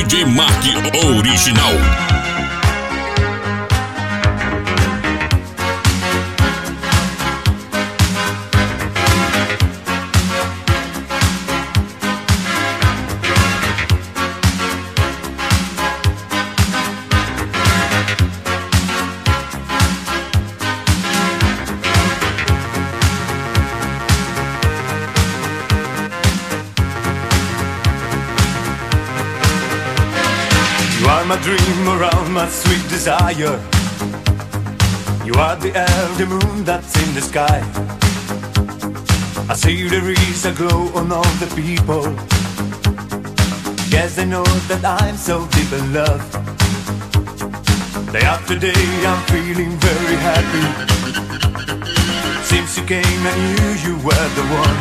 DJ Mark Original. You are my dream around my sweet desire. You are the air, the moon that's in the sky. I see there is a glow on all the people. Yes, they know that I'm so deep in love. Day after day I'm feeling very happy. Since you came I knew you were the one.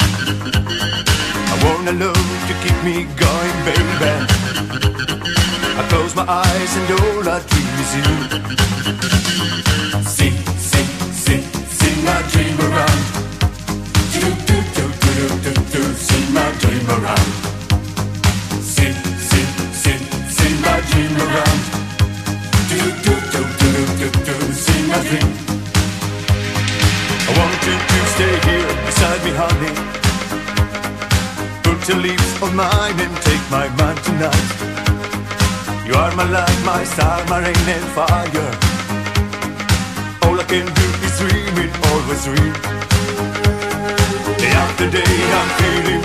I want a love to keep me going, baby. I close my eyes and all I dream is you. Sing, sing, sing, sing my dream around. Do, do, do, do, do, do, do, sing my dream around. Sing, sing, sing, sing my dream around. Do, do, do, do, do, do, do, sing my dream. I want you to stay here beside me, honey. Put your lips on mine and take my mind tonight. You are my light, my star, my rain and fire. All I can do is dream it, always dream. Day after day I'm feeling